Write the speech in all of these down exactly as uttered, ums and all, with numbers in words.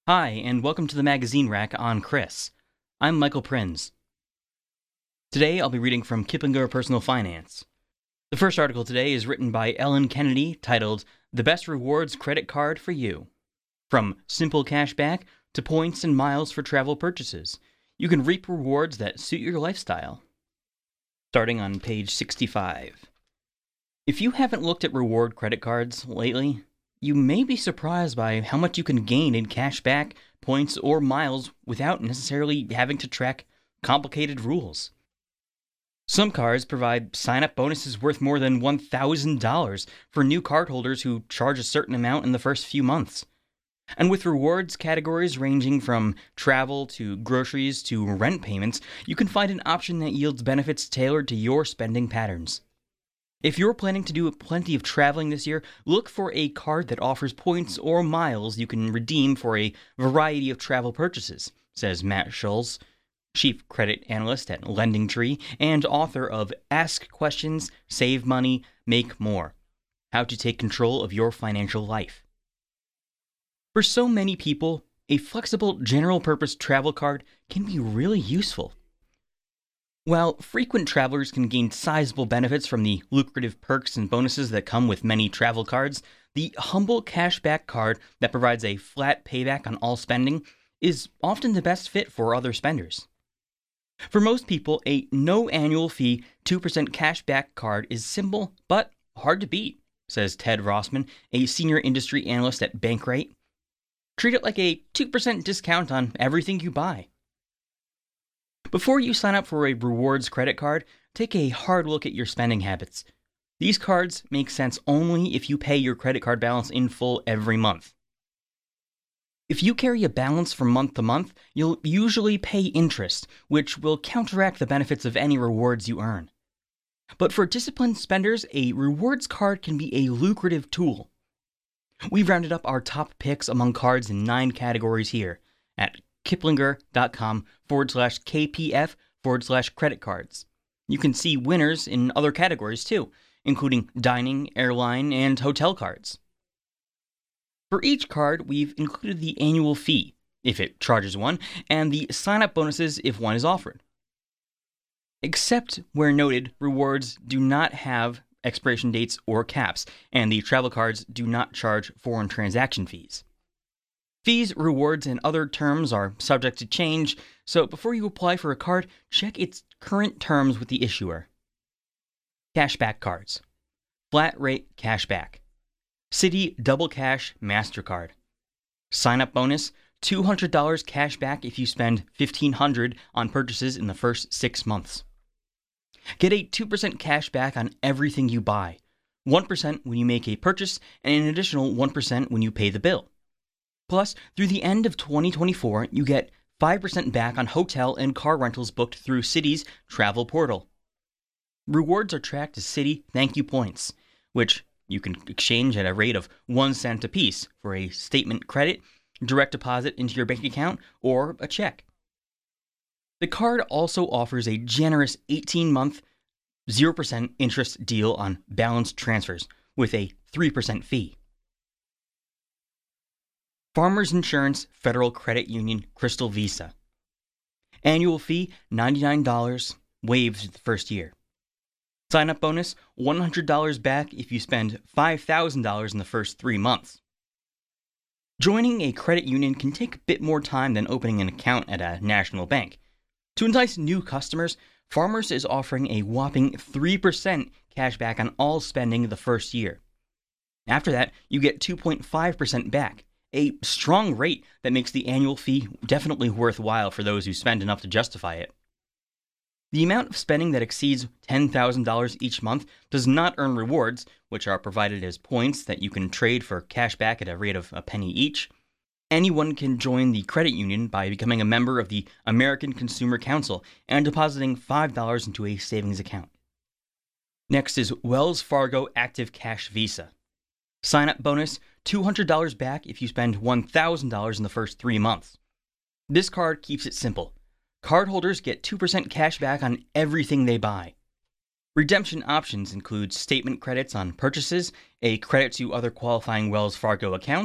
Hi, and welcome to the Magazine Rack on Chris. I'm Michael Prinz. Today I'll be reading from Kiplinger Personal Finance. The first article today is written by Ellen Kennedy, titled The Best Rewards Credit Card for You. From simple cashback to points and miles for travel purchases, you can reap rewards that suit your lifestyle. Starting on page sixty-five. If you haven't looked at reward credit cards lately, you may be surprised by how much you can gain in cash back, points, or miles without necessarily having to track complicated rules. Some cards provide sign-up bonuses worth more than one thousand dollars for new cardholders who charge a certain amount in the first few months. And with rewards categories ranging from travel to groceries to rent payments, you can find an option that yields benefits tailored to your spending patterns. If you're planning to do plenty of traveling this year, look for a card that offers points or miles you can redeem for a variety of travel purchases, says Matt Schulz, Chief Credit Analyst at LendingTree and author of Ask Questions, Save Money, Make More: How to Take Control of Your Financial Life. For so many people, a flexible general-purpose travel card can be really useful. While frequent travelers can gain sizable benefits from the lucrative perks and bonuses that come with many travel cards, the humble cashback card that provides a flat payback on all spending is often the best fit for other spenders. For most people, a no annual fee two percent cashback card is simple but hard to beat, says Ted Rossman, a senior industry analyst at Bankrate. Treat it like a two percent discount on everything you buy. Before you sign up for a rewards credit card, take a hard look at your spending habits. These cards make sense only if you pay your credit card balance in full every month. If you carry a balance from month to month, you'll usually pay interest, which will counteract the benefits of any rewards you earn. But for disciplined spenders, a rewards card can be a lucrative tool. We've rounded up our top picks among cards in nine categories here at kiplinger.com forward slash KPF forward slash credit cards. You can see winners in other categories too, including dining, airline, and hotel cards. For each card, we've included the annual fee, if it charges one, and the sign-up bonuses if one is offered. Except where noted, rewards do not have expiration dates or caps, and the travel cards do not charge foreign transaction fees. Fees, rewards, and other terms are subject to change, so before you apply for a card, check its current terms with the issuer. Cashback cards. Flat rate cashback. Citi Double Cash MasterCard. Sign-up bonus, two hundred dollars cash back if you spend fifteen hundred dollars on purchases in the first six months. Get a two percent cash back on everything you buy, one percent when you make a purchase, and an additional one percent when you pay the bill. Plus, through the end of twenty twenty-four, you get five percent back on hotel and car rentals booked through Citi's travel portal. Rewards are tracked as Citi Thank You Points, which you can exchange at a rate of one cent apiece for a statement credit, direct deposit into your bank account, or a check. The card also offers a generous eighteen-month, zero percent interest deal on balance transfers with a three percent fee. Farmers Insurance Federal Credit Union Crystal Visa. Annual fee ninety-nine dollars, waived the first year. Sign-up bonus one hundred dollars back if you spend five thousand dollars in the first three months. Joining a credit union can take a bit more time than opening an account at a national bank. To entice new customers, Farmers is offering a whopping three percent cash back on all spending the first year. After that, you get two point five percent back. A strong rate that makes the annual fee definitely worthwhile for those who spend enough to justify it. The amount of spending that exceeds ten thousand dollars each month does not earn rewards, which are provided as points that you can trade for cash back at a rate of a penny each. Anyone can join the credit union by becoming a member of the American Consumer Council and depositing five dollars into a savings account. Next is Wells Fargo Active Cash Visa. Sign-up bonus, two hundred dollars back if you spend one thousand dollars in the first three months. This card keeps it simple. Cardholders get two percent cash back on everything they buy. Redemption options include statement credits on purchases, a credit to other qualifying Wells Fargo accounts,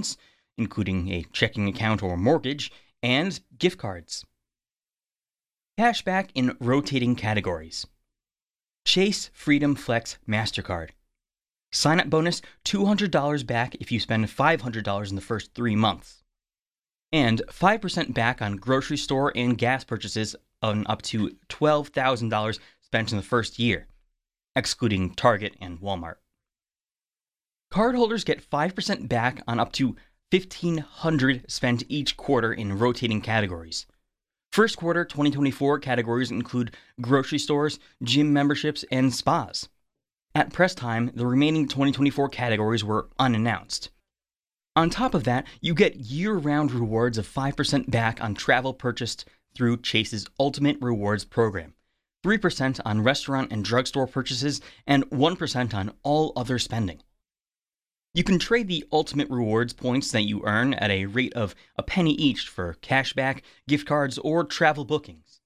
including a checking account or mortgage, and gift cards. Cashback in rotating categories. Chase Freedom Flex MasterCard. Sign-up bonus two hundred dollars back if you spend five hundred dollars in the first three months. And five percent back on grocery store and gas purchases on up to twelve thousand dollars spent in the first year, excluding Target and Walmart. Cardholders get five percent back on up to fifteen hundred dollars spent each quarter in rotating categories. First quarter twenty twenty-four categories include grocery stores, gym memberships, and spas. At press time, the remaining twenty twenty-four categories were unannounced. On top of that, you get year-round rewards of five percent back on travel purchased through Chase's Ultimate Rewards program, three percent on restaurant and drugstore purchases, and one percent on all other spending. You can trade the Ultimate Rewards points that you earn at a rate of a penny each for cashback, gift cards, or travel bookings.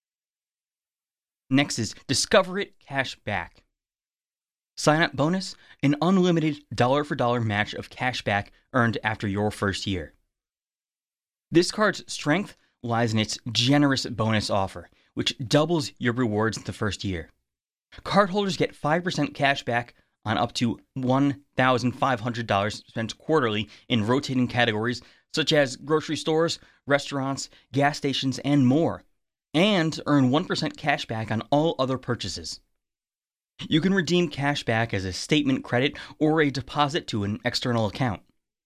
Next is Discover It Cash Back. Sign-up bonus, an unlimited dollar-for-dollar match of cash back earned after your first year. This card's strength lies in its generous bonus offer, which doubles your rewards the first year. Cardholders get five percent cash back on up to one thousand five hundred dollars spent quarterly in rotating categories such as grocery stores, restaurants, gas stations, and more, and earn one percent cash back on all other purchases. You can redeem cash back as a statement credit or a deposit to an external account.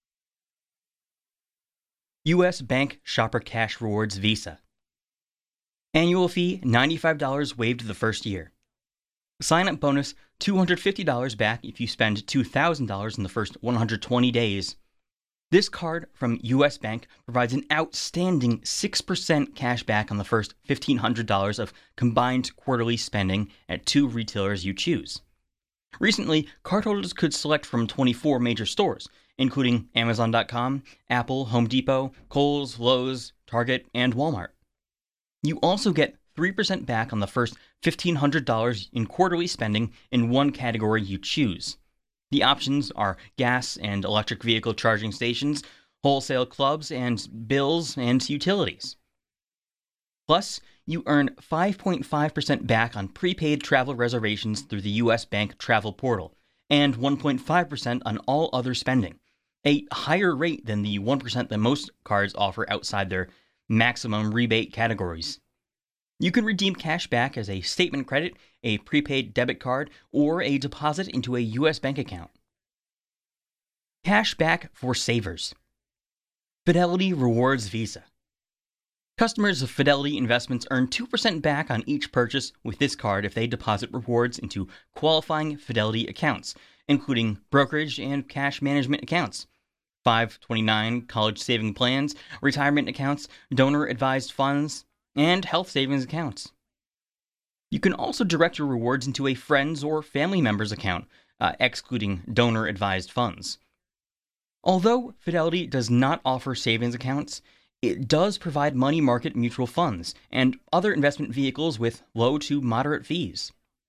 U S Bank Shopper Cash Rewards Visa. Annual fee ninety-five dollars waived the first year. Sign-up bonus two hundred fifty dollars back if you spend two thousand dollars in the first one hundred twenty days. This card from U S Bank provides an outstanding six percent cash back on the first fifteen hundred dollars of combined quarterly spending at two retailers you choose. Recently, cardholders could select from twenty-four major stores, including Amazon dot com, Apple, Home Depot, Kohl's, Lowe's, Target, and Walmart. You also get three percent back on the first fifteen hundred dollars in quarterly spending in one category you choose. The options are gas and electric vehicle charging stations, wholesale clubs, and bills and utilities. Plus, you earn five point five percent back on prepaid travel reservations through the U S Bank Travel Portal, and one point five percent on all other spending, a higher rate than the one percent that most cards offer outside their maximum rebate categories. You can redeem cash back as a statement credit, a prepaid debit card, or a deposit into a U S bank account. Cash back for savers. Fidelity Rewards Visa. Customers of Fidelity Investments earn two percent back on each purchase with this card if they deposit rewards into qualifying Fidelity accounts, including brokerage and cash management accounts, five twenty-nine college saving plans, retirement accounts, donor-advised funds, and health savings accounts. You can also direct your rewards into a friend's or family member's account, uh, excluding donor-advised funds. Although Fidelity does not offer savings accounts, it does provide money market mutual funds and other investment vehicles with low to moderate fees.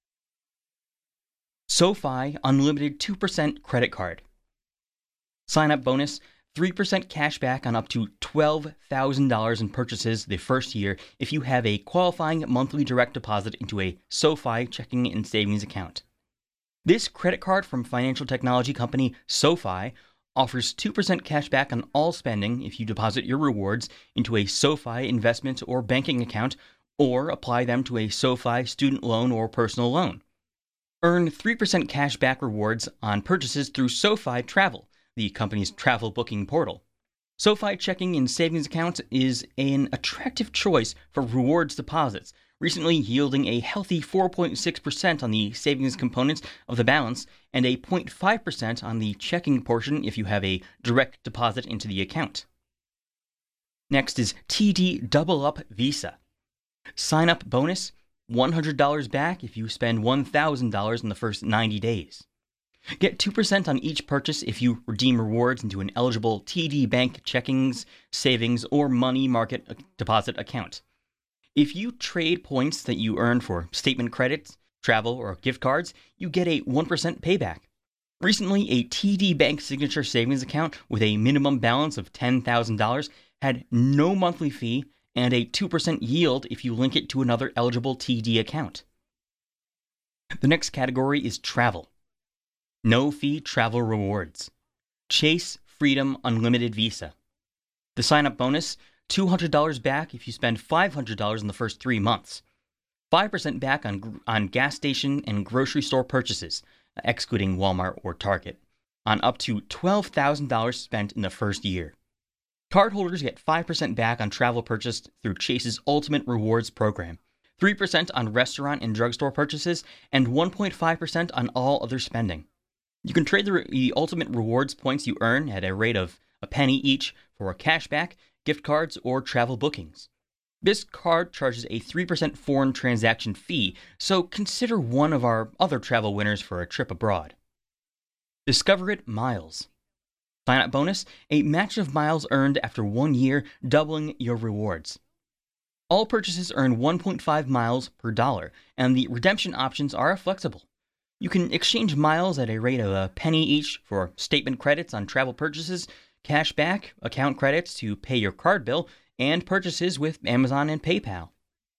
SoFi Unlimited two percent Credit Card. Sign-up bonus, three percent cash back on up to twelve thousand dollars in purchases the first year if you have a qualifying monthly direct deposit into a SoFi checking and savings account. This credit card from financial technology company SoFi offers two percent cash back on all spending if you deposit your rewards into a SoFi investment or banking account or apply them to a SoFi student loan or personal loan. Earn three percent cash back rewards on purchases through SoFi Travel, the company's travel booking portal. SoFi checking and savings accounts is an attractive choice for rewards deposits, recently yielding a healthy four point six percent on the savings components of the balance and a zero point five percent on the checking portion if you have a direct deposit into the account. Next is T D Double Up Visa. Sign-up bonus, one hundred dollars back if you spend one thousand dollars in the first ninety days. Get two percent on each purchase if you redeem rewards into an eligible T D Bank checkings, savings, or money market deposit account. If you trade points that you earn for statement credits, travel, or gift cards, you get a one percent payback. Recently, a T D Bank Signature savings account with a minimum balance of ten thousand dollars had no monthly fee and a two percent yield if you link it to another eligible T D account. The next category is travel. No-fee travel rewards. Chase Freedom Unlimited Visa. The sign-up bonus, two hundred dollars back if you spend five hundred dollars in the first three months. five percent back on, on gas station and grocery store purchases, excluding Walmart or Target, on up to twelve thousand dollars spent in the first year. Cardholders get five percent back on travel purchased through Chase's Ultimate Rewards program, three percent on restaurant and drugstore purchases, and one point five percent on all other spending. You can trade the, re- the Ultimate Rewards points you earn at a rate of a penny each for cashback, gift cards, or travel bookings. This card charges a three percent foreign transaction fee, so consider one of our other travel winners for a trip abroad. Discover It Miles. Sign-up bonus, a match of miles earned after one year, doubling your rewards. All purchases earn one point five miles per dollar, and the redemption options are flexible. You can exchange miles at a rate of a penny each for statement credits on travel purchases, cash back, account credits to pay your card bill, and purchases with Amazon and PayPal.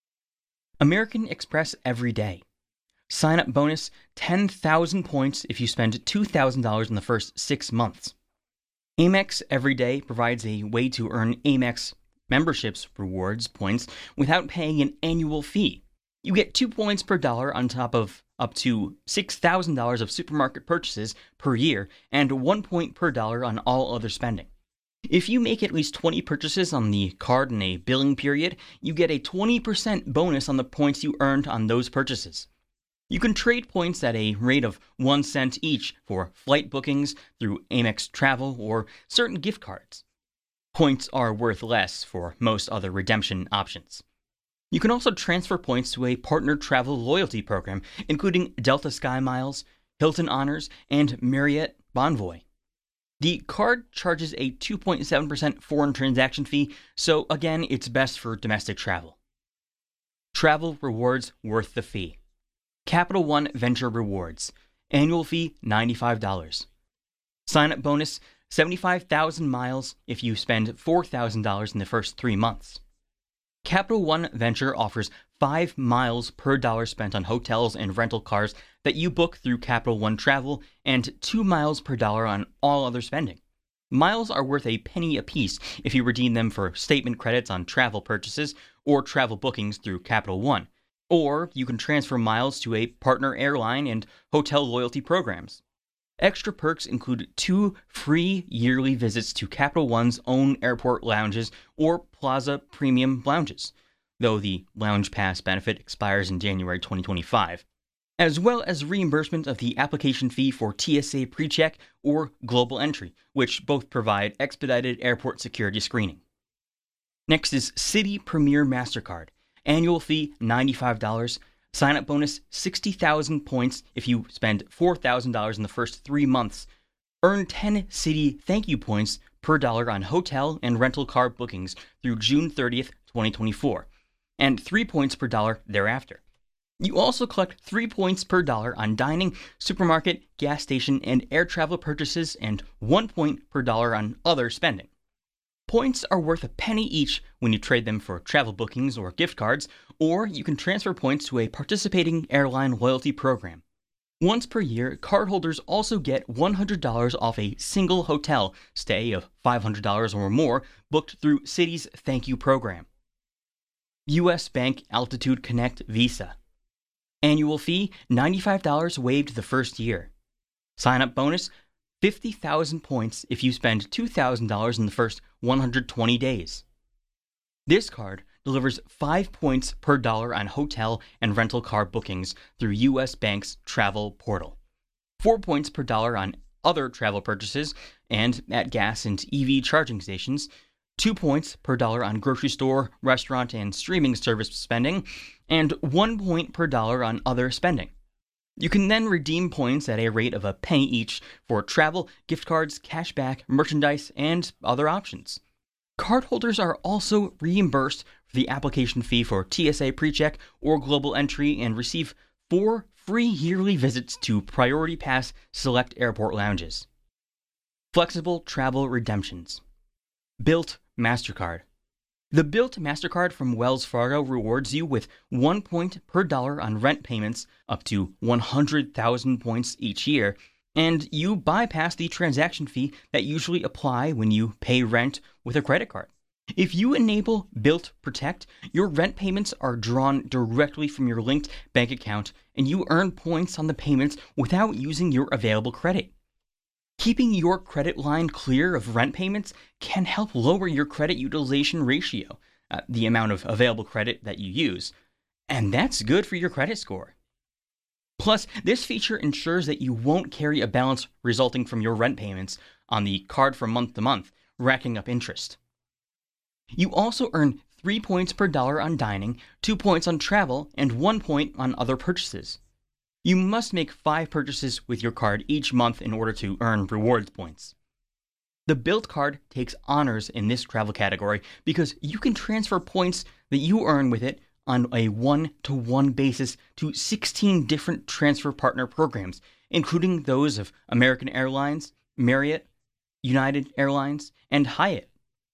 American Express Every Day. Sign-up bonus, ten thousand points if you spend two thousand dollars in the first six months. Amex Everyday provides a way to earn Amex memberships rewards points without paying an annual fee. You get two points per dollar on top of up to six thousand dollars of supermarket purchases per year and one point per dollar on all other spending. If you make at least twenty purchases on the card in a billing period, you get a twenty percent bonus on the points you earned on those purchases. You can trade points at a rate of one cent each for flight bookings through Amex Travel or certain gift cards. Points are worth less for most other redemption options. You can also transfer points to a partner travel loyalty program, including Delta Sky Miles, Hilton Honors, and Marriott Bonvoy. The card charges a two point seven percent foreign transaction fee, so again, it's best for domestic travel. Travel rewards worth the fee. Capital One Venture Rewards. Annual fee, ninety-five dollars. Sign-up bonus, seventy-five thousand miles if you spend four thousand dollars in the first three months. Capital One Venture offers five miles per dollar spent on hotels and rental cars that you book through Capital One Travel and two miles per dollar on all other spending. Miles are worth a penny apiece if you redeem them for statement credits on travel purchases or travel bookings through Capital One. Or you can transfer miles to a partner airline and hotel loyalty programs. Extra perks include two free yearly visits to Capital One's own airport lounges or Plaza Premium lounges, though the Lounge Pass benefit expires in January twenty twenty-five, as well as reimbursement of the application fee for T S A PreCheck or Global Entry, which both provide expedited airport security screening. Next is Citi Premier MasterCard. Annual fee, ninety-five dollars. Sign-up bonus, sixty thousand points if you spend four thousand dollars in the first three months. Earn ten Citi thank you points per dollar on hotel and rental car bookings through June thirtieth, twenty twenty-four, and three points per dollar thereafter. You also collect three points per dollar on dining, supermarket, gas station, and air travel purchases, and one point per dollar on other spending. Points are worth a penny each when you trade them for travel bookings or gift cards, or you can transfer points to a participating airline loyalty program. Once per year, cardholders also get one hundred dollars off a single hotel stay of five hundred dollars or more booked through Citi's Thank You program. U S Bank Altitude Connect Visa. Annual fee, ninety-five dollars waived the first year. Sign-up bonus, fifty thousand points if you spend two thousand dollars in the first one hundred twenty days. This card delivers five points per dollar on hotel and rental car bookings through U S Bank's travel portal, four points per dollar on other travel purchases and at gas and E V charging stations, two points per dollar on grocery store, restaurant, and streaming service spending, and one point per dollar on other spending. You can then redeem points at a rate of a penny each for travel, gift cards, cashback, merchandise, and other options. Cardholders are also reimbursed for the application fee for T S A PreCheck or Global Entry and receive four free yearly visits to Priority Pass select airport lounges. Flexible travel redemptions. Bilt MasterCard. The Bilt MasterCard from Wells Fargo rewards you with one point per dollar on rent payments up to one hundred thousand points each year, and you bypass the transaction fee that usually apply when you pay rent with a credit card. If you enable Bilt Protect, your rent payments are drawn directly from your linked bank account, and you earn points on the payments without using your available credit. Keeping your credit line clear of rent payments can help lower your credit utilization ratio, uh, the amount of available credit that you use, and that's good for your credit score. Plus, this feature ensures that you won't carry a balance resulting from your rent payments on the card from month to month, racking up interest. You also earn three points per dollar on dining, two points on travel, and one point on other purchases. You must make five purchases with your card each month in order to earn rewards points. The Bilt card takes honors in this travel category because you can transfer points that you earn with it on a one-to-one basis to sixteen different transfer partner programs, including those of American Airlines, Marriott, United Airlines, and Hyatt.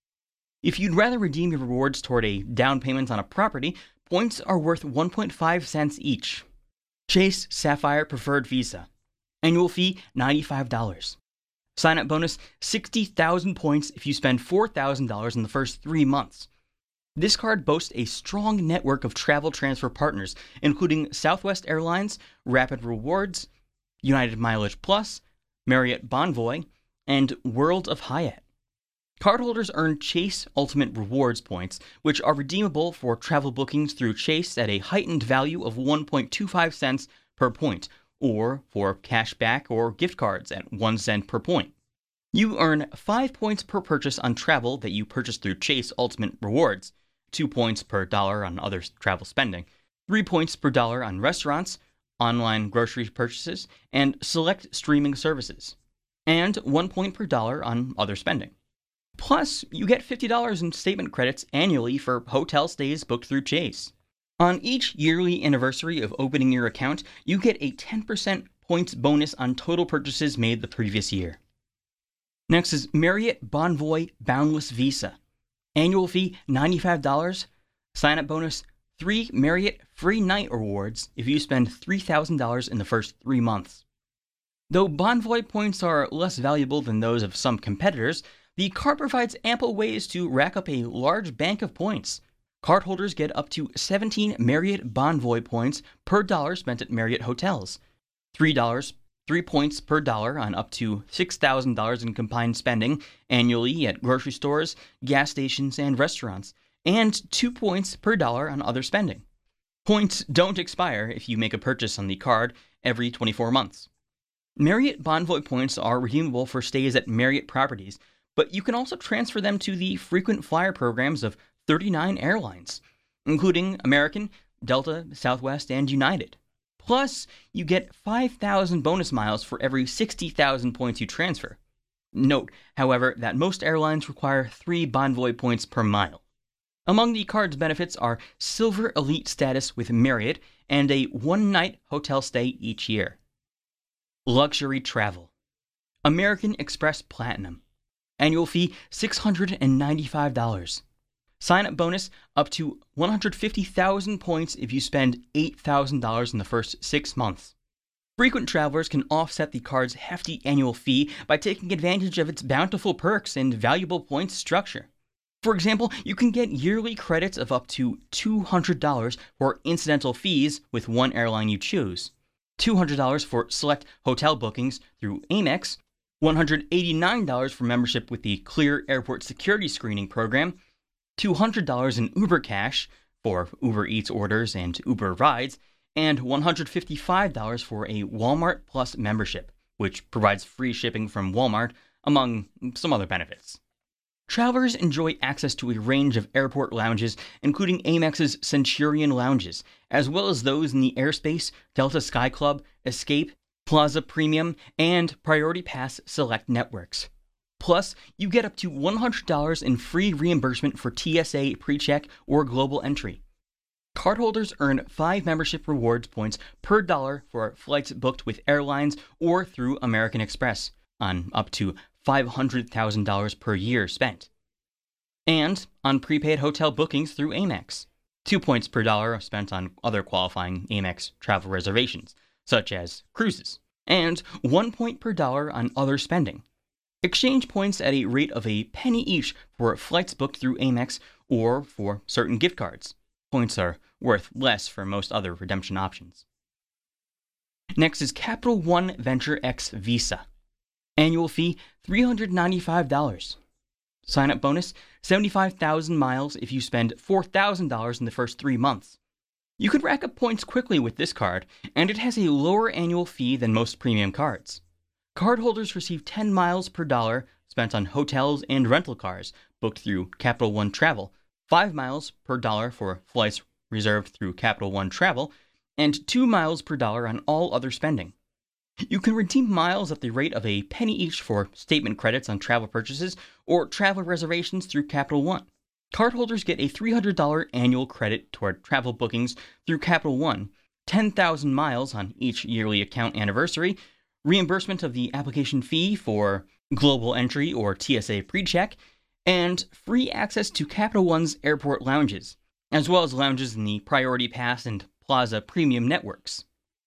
If you'd rather redeem your rewards toward a down payment on a property, points are worth one point five cents each. Chase Sapphire Preferred Visa. Annual fee ninety-five dollars. Sign-up bonus sixty thousand points if you spend four thousand dollars in the first three months. This card boasts a strong network of travel transfer partners, including Southwest Airlines, Rapid Rewards, United Mileage Plus, Marriott Bonvoy, and World of Hyatt. Cardholders earn Chase Ultimate Rewards points, which are redeemable for travel bookings through Chase at a heightened value of one point two five cents per point, or for cash back or gift cards at one cent per point. You earn five points per purchase on travel that you purchase through Chase Ultimate Rewards, two points per dollar on other travel spending, three points per dollar on restaurants, online grocery purchases, and select streaming services, and one point per dollar on other spending. Plus, you get fifty dollars in statement credits annually for hotel stays booked through Chase. On each yearly anniversary of opening your account, you get a ten percent points bonus on total purchases made the previous year. Next is Marriott Bonvoy Boundless Visa. Annual fee ninety-five dollars. Sign-up bonus three Marriott free night rewards if you spend three thousand dollars in the first three months. Though Bonvoy points are less valuable than those of some competitors, the card provides ample ways to rack up a large bank of points. Cardholders get up to seventeen Marriott Bonvoy points per dollar spent at Marriott hotels, three dollars, three points per dollar on up to six thousand dollars in combined spending annually at grocery stores, gas stations, and restaurants, and two points per dollar on other spending. Points don't expire if you make a purchase on the card every twenty-four months. Marriott Bonvoy points are redeemable for stays at Marriott properties, but you can also transfer them to the frequent flyer programs of thirty-nine airlines, including American, Delta, Southwest, and United. Plus, you get five thousand bonus miles for every sixty thousand points you transfer. Note, however, that most airlines require three Bonvoy points per mile. Among the card's benefits are Silver Elite status with Marriott and a one-night hotel stay each year. Luxury travel. American Express Platinum. Annual fee six hundred ninety-five dollars. Sign-up bonus up to one hundred fifty thousand points if you spend eight thousand dollars in the first six months. Frequent travelers can offset the card's hefty annual fee by taking advantage of its bountiful perks and valuable points structure. For example, you can get yearly credits of up to two hundred dollars for incidental fees with one airline you choose, two hundred dollars for select hotel bookings through Amex, one hundred eighty-nine dollars for membership with the Clear Airport Security Screening Program, two hundred dollars in Uber Cash for Uber Eats orders and Uber rides, and one hundred fifty-five dollars for a Walmart Plus membership, which provides free shipping from Walmart, among some other benefits. Travelers enjoy access to a range of airport lounges, including Amex's Centurion lounges, as well as those in the Airspace, Delta Sky Club, Escape, Plaza Premium, and Priority Pass Select networks. Plus, you get up to one hundred dollars in free reimbursement for T S A PreCheck or Global Entry. Cardholders earn five membership rewards points per dollar for flights booked with airlines or through American Express on up to five hundred thousand dollars per year spent. And on prepaid hotel bookings through Amex. Two points per dollar spent on other qualifying Amex travel reservations, such as cruises. And one point per dollar on other spending. Exchange points at a rate of a penny each for flights booked through Amex or for certain gift cards. Points are worth less for most other redemption options. Next is Capital One Venture X Visa. Annual fee three hundred ninety-five dollars. Sign-up bonus seventy-five thousand miles if you spend four thousand dollars in the first three months. You could rack up points quickly with this card, and it has a lower annual fee than most premium cards. Cardholders receive ten miles per dollar spent on hotels and rental cars booked through Capital One Travel, five miles per dollar for flights reserved through Capital One Travel, and two miles per dollar on all other spending. You can redeem miles at the rate of a penny each for statement credits on travel purchases or travel reservations through Capital One. Cardholders get a three hundred dollars annual credit toward travel bookings through Capital One, ten thousand miles on each yearly account anniversary, reimbursement of the application fee for Global Entry or T S A PreCheck, and free access to Capital One's airport lounges, as well as lounges in the Priority Pass and Plaza Premium networks.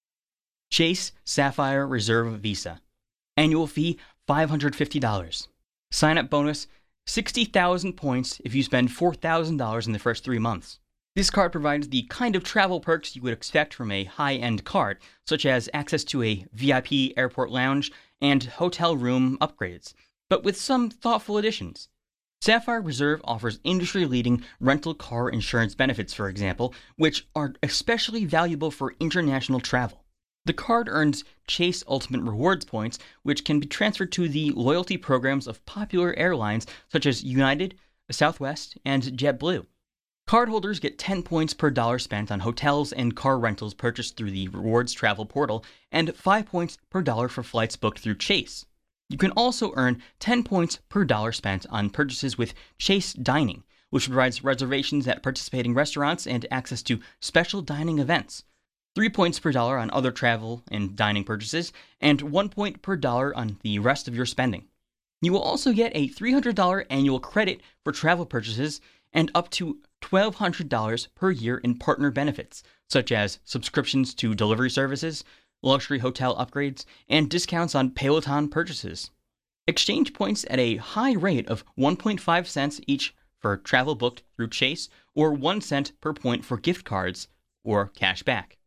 Chase Sapphire Reserve Visa. Annual fee five hundred fifty dollars. Sign-up bonus sixty thousand points if you spend four thousand dollars in the first three months. This card provides the kind of travel perks you would expect from a high-end card, such as access to a V I P airport lounge and hotel room upgrades, but with some thoughtful additions. Sapphire Reserve offers industry-leading rental car insurance benefits, for example, which are especially valuable for international travel. The card earns Chase Ultimate Rewards points, which can be transferred to the loyalty programs of popular airlines such as United, Southwest, and JetBlue. Cardholders get ten points per dollar spent on hotels and car rentals purchased through the Rewards Travel portal, and five points per dollar for flights booked through Chase. You can also earn ten points per dollar spent on purchases with Chase Dining, which provides reservations at participating restaurants and access to special dining events. Three points per dollar on other travel and dining purchases, and one point per dollar on the rest of your spending. You will also get a three hundred dollars annual credit for travel purchases and up to twelve hundred dollars per year in partner benefits, such as subscriptions to delivery services, luxury hotel upgrades, and discounts on Peloton purchases. Exchange points at a high rate of one point five cents each for travel booked through Chase, or one cent per point for gift cards or cash back.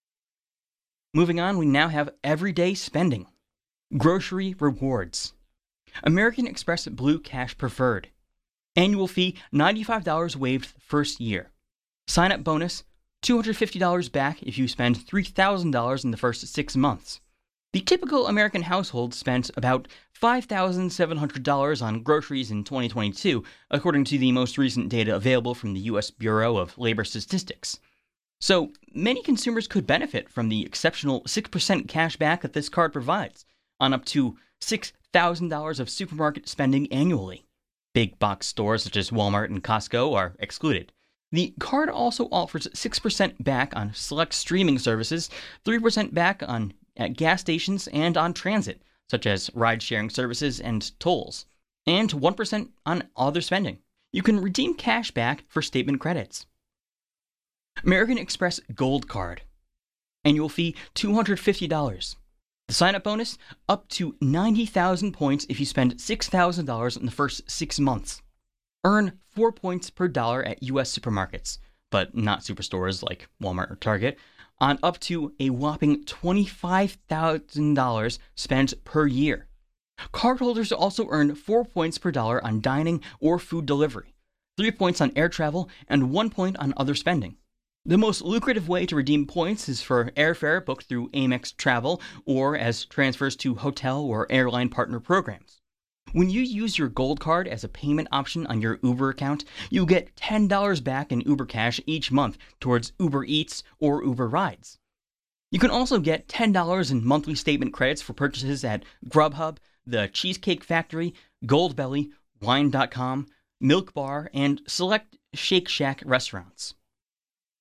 Moving on, we now have everyday spending. Grocery rewards. American Express Blue Cash Preferred. Annual fee ninety-five dollars waived first year. Sign-up bonus two hundred fifty dollars back if you spend three thousand dollars in the first six months. The typical American household spent about five thousand seven hundred dollars on groceries in twenty twenty-two, according to the most recent data available from the U S Bureau of Labor Statistics. So, many consumers could benefit from the exceptional six percent cash back that this card provides on up to six thousand dollars of supermarket spending annually. Big box stores such as Walmart and Costco are excluded. The card also offers six percent back on select streaming services, three percent back on at gas stations and on transit, such as ride-sharing services and tolls, and one percent on other spending. You can redeem cash back for statement credits. American Express Gold Card. Annual fee two hundred fifty dollars. The sign-up bonus, up to ninety thousand points if you spend six thousand dollars in the first six months. Earn four points per dollar at U S supermarkets, but not superstores like Walmart or Target, on up to a whopping twenty-five thousand dollars spent per year. Cardholders also earn four points per dollar on dining or food delivery, three points on air travel, and one point on other spending. The most lucrative way to redeem points is for airfare booked through Amex Travel or as transfers to hotel or airline partner programs. When you use your Gold Card as a payment option on your Uber account, you get ten dollars back in Uber Cash each month towards Uber Eats or Uber Rides. You can also get ten dollars in monthly statement credits for purchases at Grubhub, The Cheesecake Factory, Goldbelly, Wine dot com, Milk Bar, and select Shake Shack restaurants.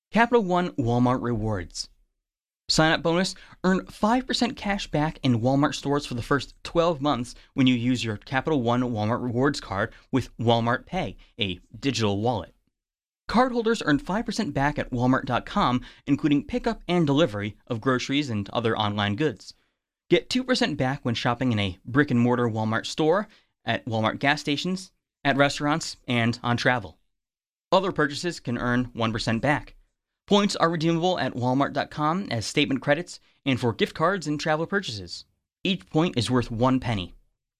Capital One Walmart Rewards. Sign-up bonus, earn five percent cash back in Walmart stores for the first twelve months when you use your Capital One Walmart Rewards card with Walmart Pay, a digital wallet. Cardholders earn five percent back at walmart dot com, including pickup and delivery of groceries and other online goods. Get two percent back when shopping in a brick-and-mortar Walmart store, at Walmart gas stations, at restaurants, and on travel. Other purchases can earn one percent back. Points are redeemable at walmart dot com as statement credits and for gift cards and travel purchases. Each point is worth one penny.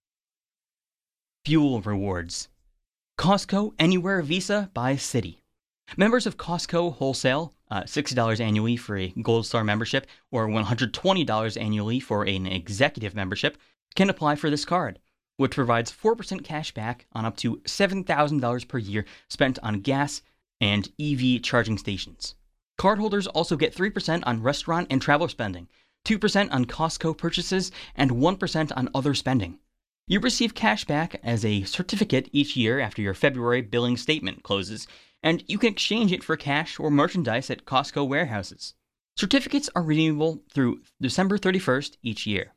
Fuel rewards. Costco Anywhere Visa by Citi. Members of Costco Wholesale, uh, sixty dollars annually for a Gold Star membership or one hundred twenty dollars annually for an executive membership, can apply for this card, which provides four percent cash back on up to seven thousand dollars per year spent on gas and E V charging stations. Cardholders also get three percent on restaurant and travel spending, two percent on Costco purchases, and one percent on other spending. You receive cash back as a certificate each year after your February billing statement closes, and you can exchange it for cash or merchandise at Costco warehouses. Certificates are redeemable through December thirty-first each year.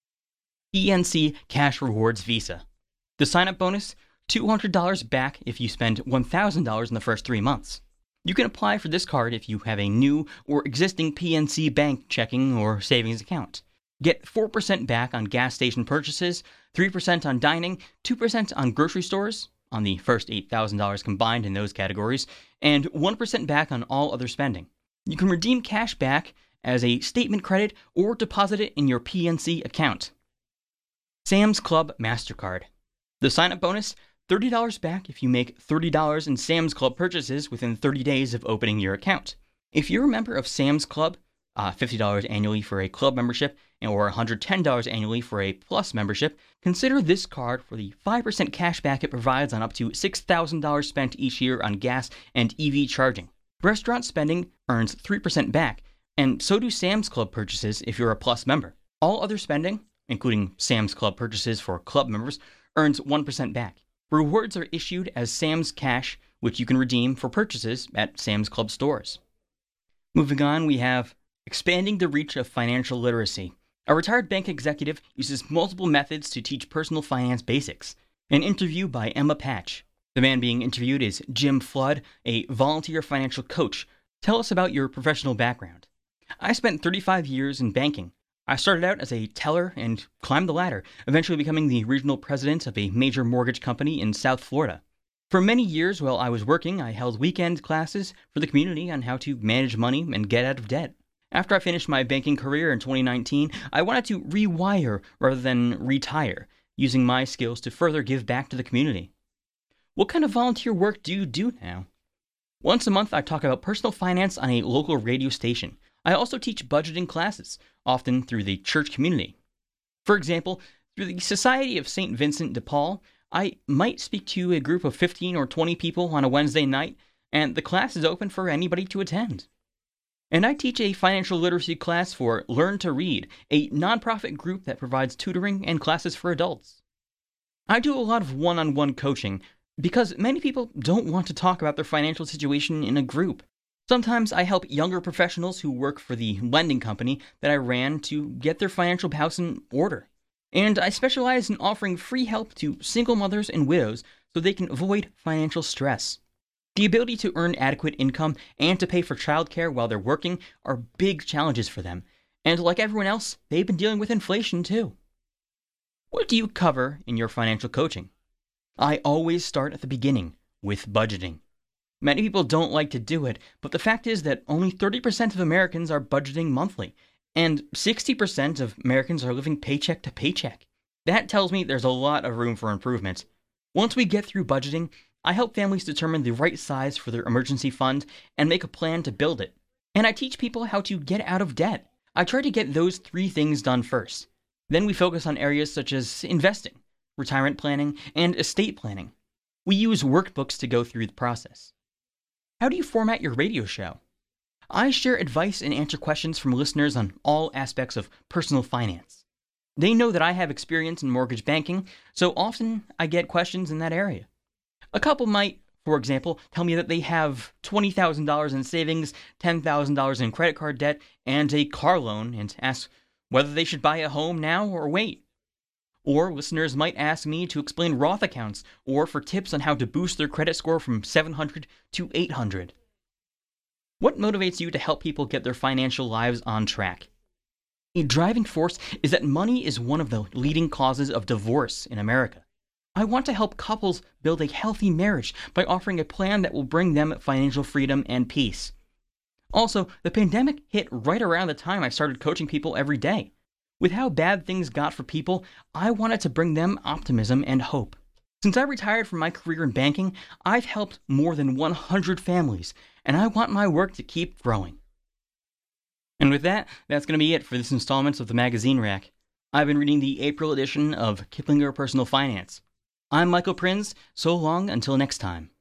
P N C Cash Rewards Visa. The sign-up bonus, two hundred dollars back if you spend one thousand dollars in the first three months. You can apply for this card if you have a new or existing P N C bank checking or savings account. Get four percent back on gas station purchases, three percent on dining, two percent on grocery stores, on the first eight thousand dollars combined in those categories, and one percent back on all other spending. You can redeem cash back as a statement credit or deposit it in your P N C account. Sam's Club MasterCard. The sign-up bonus, thirty dollars back if you make thirty dollars in Sam's Club purchases within thirty days of opening your account. If you're a member of Sam's Club, uh, fifty dollars annually for a club membership or one hundred ten dollars annually for a plus membership, consider this card for the five percent cash back it provides on up to six thousand dollars spent each year on gas and E V charging. Restaurant spending earns three percent back, and so do Sam's Club purchases if you're a plus member. All other spending, including Sam's Club purchases for club members, earns one percent back. Rewards are issued as Sam's Cash, which you can redeem for purchases at Sam's Club stores. Moving on, we have expanding the reach of financial literacy. A retired bank executive uses multiple methods to teach personal finance basics. An interview by Emma Patch. The man being interviewed is Jim Flood, a volunteer financial coach. Tell us about your professional background. I spent thirty-five years in banking. I started out as a teller and climbed the ladder, eventually becoming the regional president of a major mortgage company in South Florida. For many years while I was working, I held weekend classes for the community on how to manage money and get out of debt. After I finished my banking career in twenty nineteen, I wanted to rewire rather than retire, using my skills to further give back to the community. What kind of volunteer work do you do now? Once a month, I talk about personal finance on a local radio station. I also teach budgeting classes, often through the church community. For example, through the Society of Saint Vincent de Paul, I might speak to a group of fifteen or twenty people on a Wednesday night, and the class is open for anybody to attend. And I teach a financial literacy class for Learn to Read, a nonprofit group that provides tutoring and classes for adults. I do a lot of one-on-one coaching because many people don't want to talk about their financial situation in a group. Sometimes I help younger professionals who work for the lending company that I ran to get their financial house in order. And I specialize in offering free help to single mothers and widows so they can avoid financial stress. The ability to earn adequate income and to pay for childcare while they're working are big challenges for them. And like everyone else, they've been dealing with inflation too. What do you cover in your financial coaching? I always start at the beginning with budgeting. Many people don't like to do it, but the fact is that only thirty percent of Americans are budgeting monthly, and sixty percent of Americans are living paycheck to paycheck. That tells me there's a lot of room for improvement. Once we get through budgeting, I help families determine the right size for their emergency fund and make a plan to build it. And I teach people how to get out of debt. I try to get those three things done first. Then we focus on areas such as investing, retirement planning, and estate planning. We use workbooks to go through the process. How do you format your radio show? I share advice and answer questions from listeners on all aspects of personal finance. They know that I have experience in mortgage banking, so often I get questions in that area. A couple might for example, tell me that they have twenty thousand dollars in savings, ten thousand dollars in credit card debt, and a car loan, and ask whether they should buy a home now or wait. Or listeners might ask me to explain Roth accounts, or for tips on how to boost their credit score from seven hundred to eight hundred. What motivates you to help people get their financial lives on track? A driving force is that money is one of the leading causes of divorce in America. I want to help couples build a healthy marriage by offering a plan that will bring them financial freedom and peace. Also, the pandemic hit right around the time I started coaching people every day. With how bad things got for people, I wanted to bring them optimism and hope. Since I retired from my career in banking, I've helped more than one hundred families, and I want my work to keep growing. And with that, that's going to be it for this installment of the Magazine Rack. I've been reading the April edition of Kiplinger Personal Finance. I'm Michael Prinz. So long until next time.